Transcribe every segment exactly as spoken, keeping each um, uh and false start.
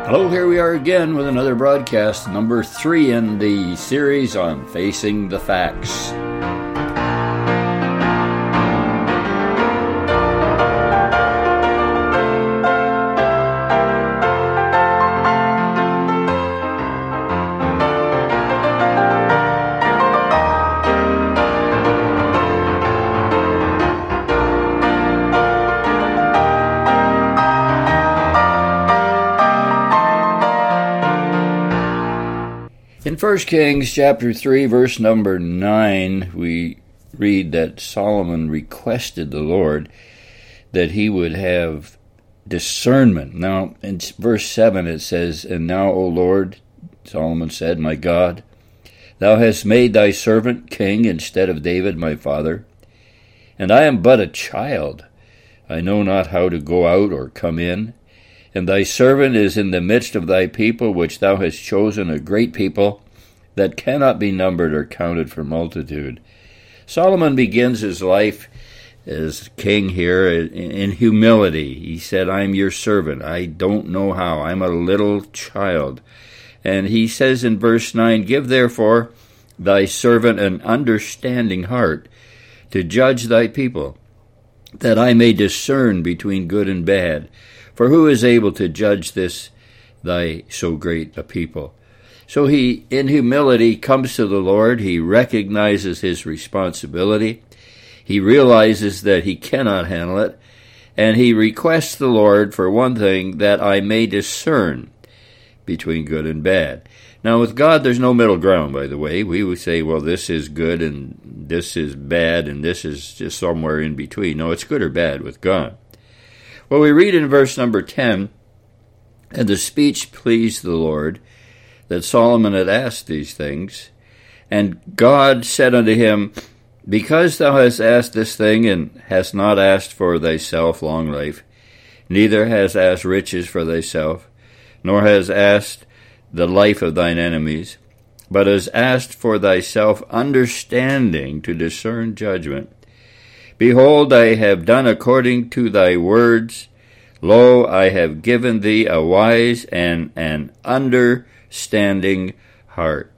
Hello, here we are again with another broadcast, number three in the series on Facing the Facts. In First Kings chapter three, verse number nine, we read that Solomon requested the Lord that he would have discernment. Now, in verse seven it says, "And now, O Lord," Solomon said, "my God, thou hast made thy servant king instead of David my father, and I am but a child. I know not how to go out or come in. And thy servant is in the midst of thy people, which thou hast chosen, a great people, that cannot be numbered or counted for multitude." Solomon begins his life as king here in humility. He said, "I'm your servant. I don't know how. I'm a little child." And he says in verse nine, "Give therefore thy servant an understanding heart to judge thy people, that I may discern between good and bad. For who is able to judge this thy so great a people?" So he, in humility, comes to the Lord. He recognizes his responsibility. He realizes that he cannot handle it. And he requests the Lord for one thing, that I may discern between good and bad. Now, with God, there's no middle ground, by the way. We would say, well, this is good and this is bad and this is just somewhere in between. No, it's good or bad with God. Well, we read in verse number ten, "And the speech pleased the Lord, that Solomon had asked these things. And God said unto him, Because thou hast asked this thing, and hast not asked for thyself long life, neither hast asked riches for thyself, nor hast asked the life of thine enemies, but hast asked for thyself understanding to discern judgment. Behold, I have done according to thy words. Lo, I have given thee a wise and an understanding heart."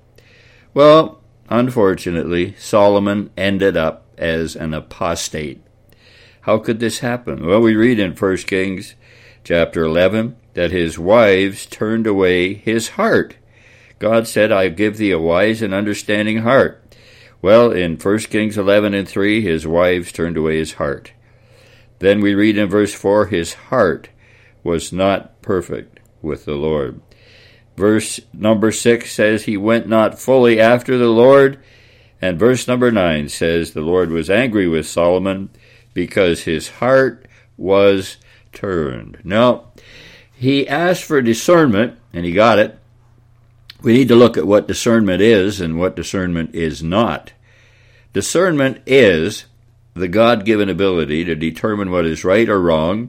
Well, unfortunately, Solomon ended up as an apostate. How could this happen? Well, we read in First Kings chapter eleven that his wives turned away his heart. God said, "I give thee a wise and understanding heart." Well, in First Kings eleven and three, his wives turned away his heart. Then we read in verse four, his heart was not perfect with the Lord. Verse number six says he went not fully after the Lord. And verse number nine says the Lord was angry with Solomon because his heart was turned. Now, he asked for discernment, and he got it. We need to look at what discernment is and what discernment is not. Discernment is the God-given ability to determine what is right or wrong,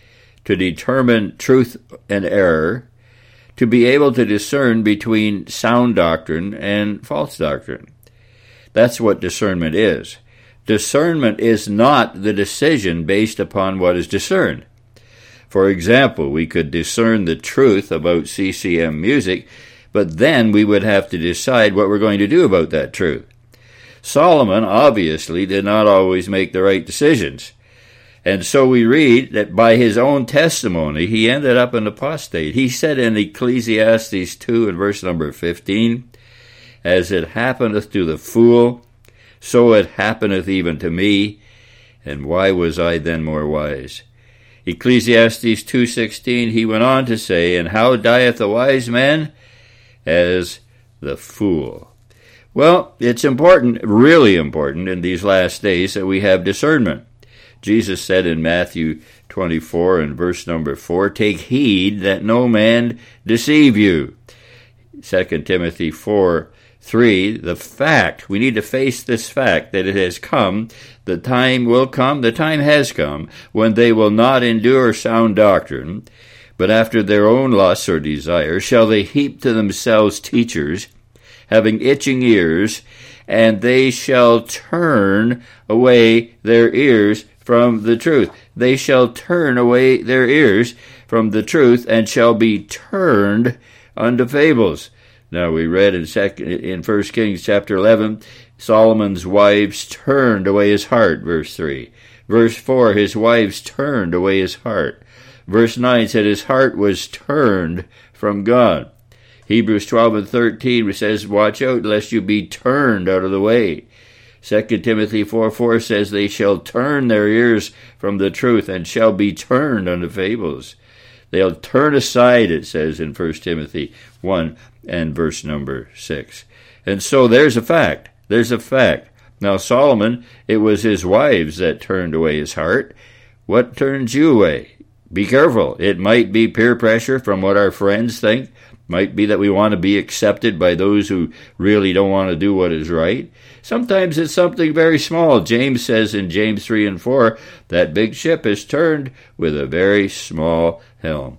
to determine truth and error, to be able to discern between sound doctrine and false doctrine. That's what discernment is. Discernment is not the decision based upon what is discerned. For example, we could discern the truth about C C M music, but then we would have to decide what we're going to do about that truth. Solomon obviously did not always make the right decisions. And so we read that by his own testimony, he ended up an apostate. He said in Ecclesiastes two and verse number fifteen, "As it happeneth to the fool, so it happeneth even to me, and why was I then more wise?" Ecclesiastes two sixteen, he went on to say, "And how dieth the wise man? As the fool." Well, it's important, really important, in these last days that we have discernment. Jesus said in Matthew twenty-four and verse number four, "Take heed that no man deceive you." Second Timothy four three, the fact, we need to face this fact that it has come, the time will come, the time has come, when they will not endure sound doctrine, but after their own lusts or desires shall they heap to themselves teachers, having itching ears, and they shall turn away their ears from the truth. They shall turn away their ears from the truth, and shall be turned unto fables. Now we read in second in First Kings chapter eleven, Solomon's wives turned away his heart, verse three. Verse four, his wives turned away his heart. Verse nine said his heart was turned from God. Hebrews twelve and thirteen says, watch out lest you be turned out of the way. Second Timothy four four says, they shall turn their ears from the truth, and shall be turned unto fables. They'll turn aside, it says in First Timothy one and verse number six. And so there's a fact. There's a fact. Now Solomon, it was his wives that turned away his heart. What turns you away? Be careful. It might be peer pressure from what our friends think. Might be that we want to be accepted by those who really don't want to do what is right. Sometimes it's something very small. James says in James three and four, that big ship is turned with a very small helm.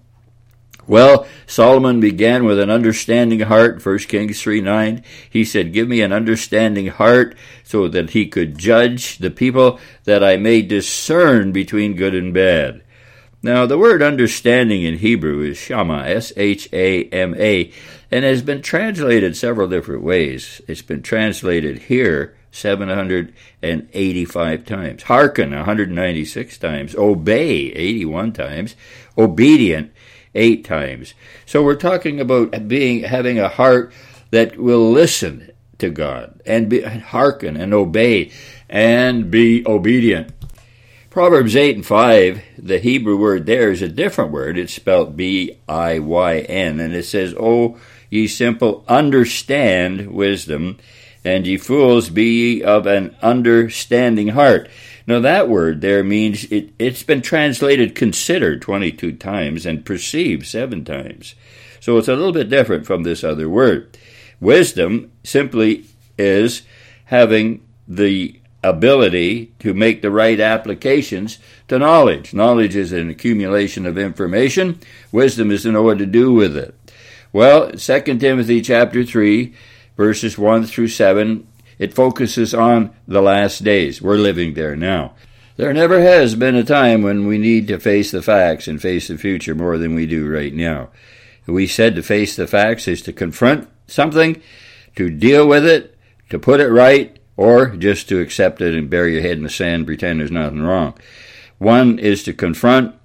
Well, Solomon began with an understanding heart, First Kings three nine. He said, give me an understanding heart so that he could judge the people, that I may discern between good and bad. Now, the word understanding in Hebrew is shama, S H A M A, and has been translated several different ways. It's been translated here seven hundred eighty-five times, hearken one hundred ninety-six times, obey eighty-one times, obedient eight times. So we're talking about being having a heart that will listen to God and be, hearken and obey and be obedient. Proverbs eight and five, the Hebrew word there is a different word. It's spelled B I Y N, and it says, O ye simple, understand wisdom, and ye fools, be ye of an understanding heart. Now that word there means, it, it's been translated consider twenty-two times and perceive seven times. So it's a little bit different from this other word. Wisdom simply is having the ability to make the right applications to knowledge. Knowledge is an accumulation of information. Wisdom is to know what to do with it. Well, Second Timothy chapter three, verses one through seven, it focuses on the last days. We're living there now. There never has been a time when we need to face the facts and face the future more than we do right now. We said to face the facts is to confront something, to deal with it, to put it right, or just to accept it and bury your head in the sand and pretend there's nothing wrong. One is to confront,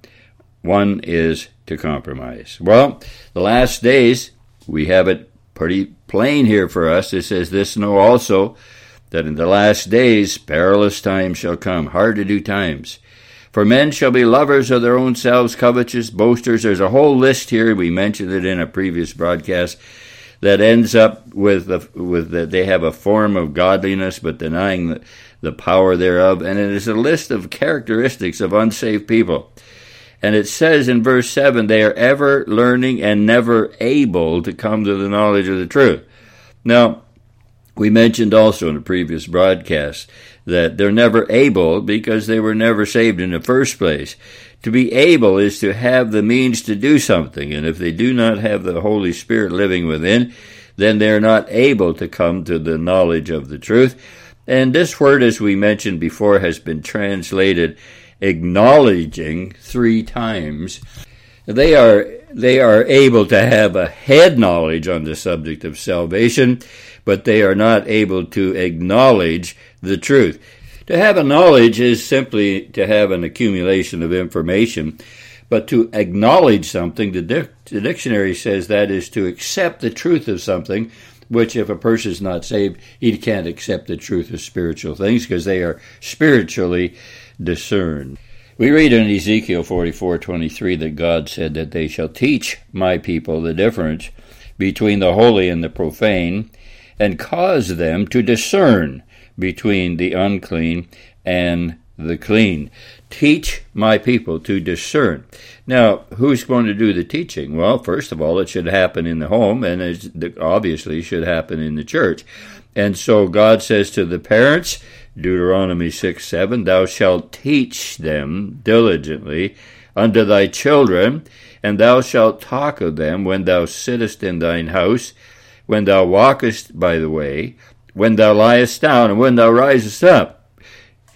one is to compromise. Well, the last days, we have it pretty plain here for us. It says, this know also, that in the last days perilous times shall come, hard-to-do times. For men shall be lovers of their own selves, covetous, boasters. There's a whole list here. We mentioned it in a previous broadcast. That ends up with the, with that they have a form of godliness, but denying the, the power thereof. And it is a list of characteristics of unsaved people. And it says in verse seven, they are ever learning and never able to come to the knowledge of the truth. Now, we mentioned also in a previous broadcast that they're never able because they were never saved in the first place. To be able is to have the means to do something, and if they do not have the Holy Spirit living within, then they're not able to come to the knowledge of the truth. And this word, as we mentioned before, has been translated acknowledging three times. They are they are able to have a head knowledge on the subject of salvation, but they are not able to acknowledge the truth. To have a knowledge is simply to have an accumulation of information, but to acknowledge something, the, dic- the dictionary says that is to accept the truth of something, which if a person is not saved, he can't accept the truth of spiritual things because they are spiritually discerned. We read in Ezekiel forty-four twenty-three that God said that they shall teach my people the difference between the holy and the profane, and cause them to discern between the unclean and the clean. Teach my people to discern. Now, who's going to do the teaching? Well, first of all, it should happen in the home, and it obviously should happen in the church. And so God says to the parents, Deuteronomy six seven, thou shalt teach them diligently unto thy children, and thou shalt talk of them when thou sittest in thine house, when thou walkest by the way, when thou liest down, and when thou risest up.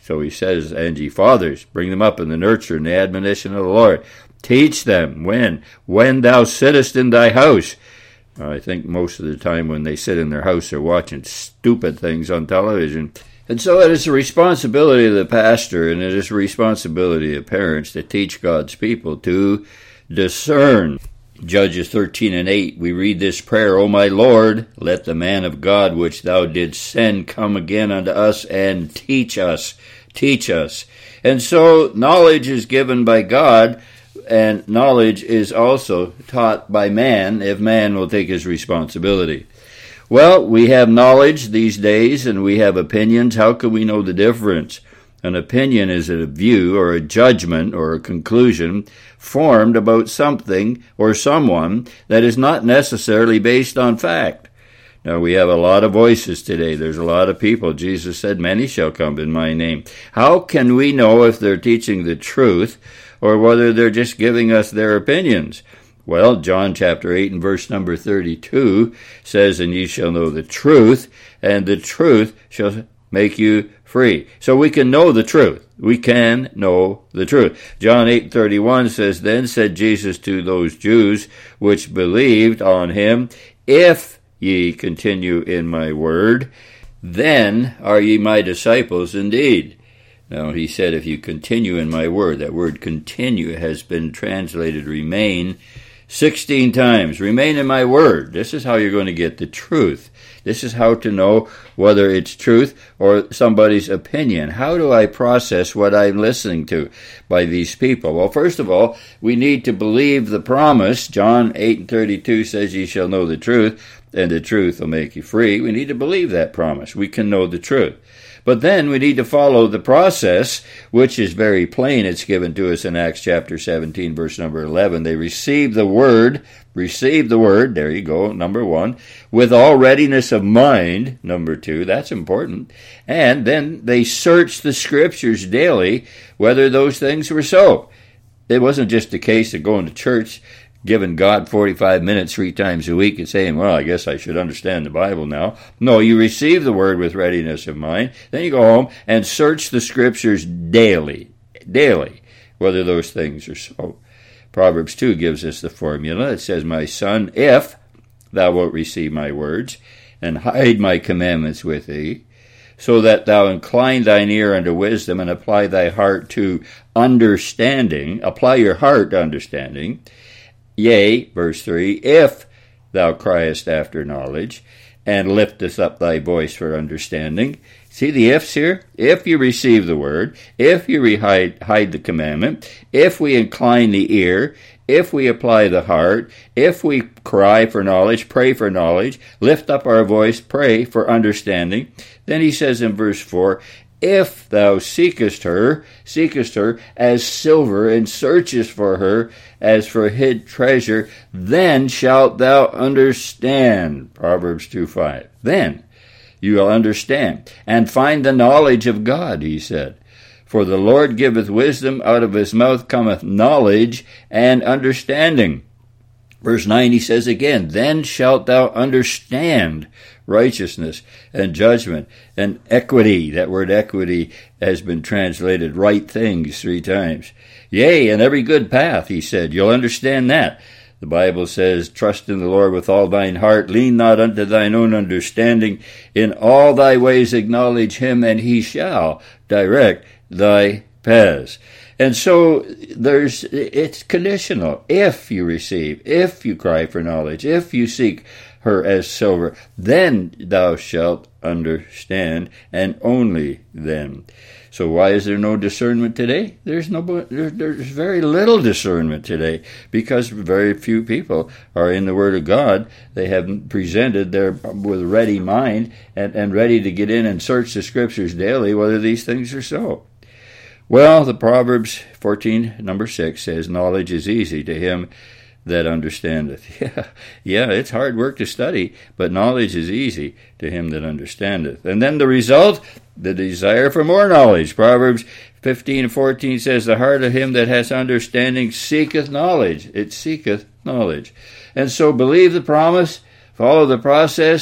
So he says, and ye fathers, bring them up in the nurture and the admonition of the Lord. Teach them when? When thou sittest in thy house. I think most of the time when they sit in their house, they're watching stupid things on television. And so it is the responsibility of the pastor, and it is the responsibility of parents to teach God's people to discern. Judges thirteen and eight, we read this prayer, O my Lord, let the man of God which thou didst send come again unto us and teach us. Teach us. And so knowledge is given by God, and knowledge is also taught by man, if man will take his responsibility. Well, we have knowledge these days, and we have opinions. How can we know the difference? An opinion is a view or a judgment or a conclusion formed about something or someone that is not necessarily based on fact. Now, we have a lot of voices today. There's a lot of people. Jesus said, many shall come in my name. How can we know if they're teaching the truth or whether they're just giving us their opinions? Well, John chapter eight and verse number thirty-two says, and ye shall know the truth, and the truth shall make you free. So we can know the truth. We can know the truth. John eight thirty-one says, then said Jesus to those Jews which believed on him, if ye continue in my word, then are ye my disciples indeed. Now, he said, if you continue in my word, that word continue has been translated remain sixteen times. Remain in my word. This is how you're going to get the truth. This is how to know whether it's truth or somebody's opinion. How do I process what I'm listening to by these people? Well, first of all, we need to believe the promise. John eight and thirty-two says, ye shall know the truth, and the truth will make you free. We need to believe that promise. We can know the truth. But then we need to follow the process, which is very plain. It's given to us in Acts chapter seventeen, verse number eleven. They received the word, received the word, there you go, number one, with all readiness of mind, number two, that's important. And then they searched the scriptures daily, whether those things were so. It wasn't just a case of going to church, giving God forty-five minutes three times a week and saying, well, I guess I should understand the Bible now. No, you receive the word with readiness of mind. Then you go home and search the scriptures daily, daily, whether those things are so. Proverbs two gives us the formula. It says, my son, if thou wilt receive my words and hide my commandments with thee, so that thou incline thine ear unto wisdom and apply thy heart to understanding, apply your heart to understanding, yea, verse three, if thou criest after knowledge, and liftest up thy voice for understanding. See the ifs here? If you receive the word, if you hide, hide the commandment, if we incline the ear, if we apply the heart, if we cry for knowledge, pray for knowledge, lift up our voice, pray for understanding. Then he says in verse four, if thou seekest her, seekest her as silver, and searchest for her as for hid treasure, then shalt thou understand. Proverbs two five. Then you will understand, and find the knowledge of God, he said. For the Lord giveth wisdom, out of his mouth cometh knowledge and understanding. Verse nine, he says again, then shalt thou understand righteousness and judgment and equity. That word equity has been translated right things three times. Yea, and every good path, he said. You'll understand that. The Bible says, trust in the Lord with all thine heart. Lean not unto thine own understanding. In all thy ways acknowledge him, and he shall direct thy paths. And so there's, it's conditional. If you receive, if you cry for knowledge, if you seek her as silver, then thou shalt understand, and only then. So why is there no discernment today? There's no, there's very little discernment today, because very few people are in the Word of God. They have presented their with ready mind and, and ready to get in and search the Scriptures daily whether these things are so. Well, the Proverbs fourteen, number six says, knowledge is easy to him that understandeth. Yeah, yeah, it's hard work to study, but knowledge is easy to him that understandeth. And then the result, the desire for more knowledge. Proverbs fifteen and fourteen says, the heart of him that has understanding seeketh knowledge. It seeketh knowledge. And so believe the promise, follow the process,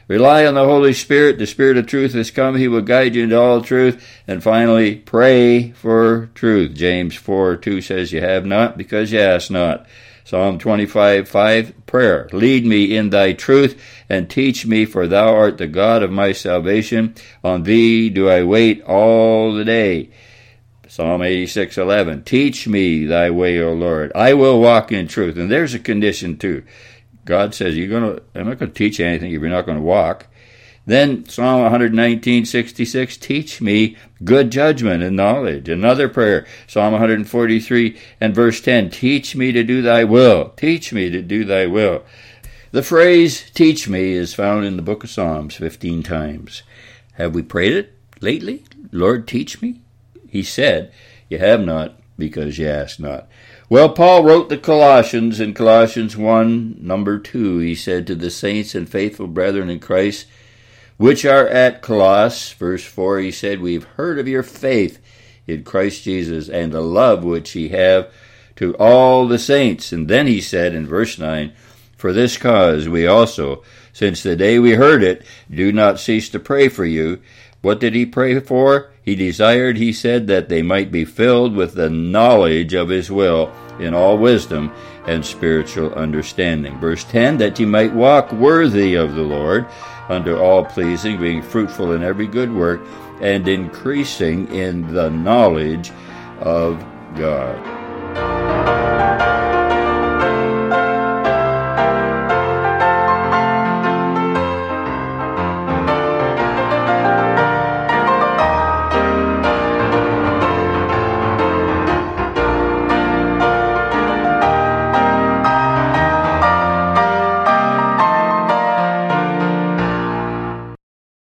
Rely on the Holy Spirit. The Spirit of truth has come. He will guide you into all truth. And finally, pray for truth. James four two says, you have not because you ask not. Psalm twenty-five five, prayer. Lead me in thy truth and teach me, for thou art the God of my salvation. On thee do I wait all the day. Psalm eighty-six eleven, teach me thy way, O Lord. I will walk in truth. And there's a condition too. God says, you're gonna, I'm not going to teach you anything if you're not going to walk. Then Psalm one nineteen sixty-six, teach me good judgment and knowledge. Another prayer, Psalm one forty-three and verse ten, teach me to do thy will. Teach me to do thy will. The phrase, teach me, is found in the book of Psalms fifteen times. Have we prayed it lately? Lord, teach me? He said, you have not because you ask not. Well, Paul wrote the Colossians in Colossians one, number two. He said, to the saints and faithful brethren in Christ, which are at Colossus, verse four, he said, we've heard of your faith in Christ Jesus and the love which ye have to all the saints. And then he said in verse nine, for this cause we also, since the day we heard it, do not cease to pray for you. What did he pray for? He desired, he said, that they might be filled with the knowledge of his will in all wisdom and spiritual understanding. Verse ten, that ye might walk worthy of the Lord, unto all pleasing, being fruitful in every good work, and increasing in the knowledge of God.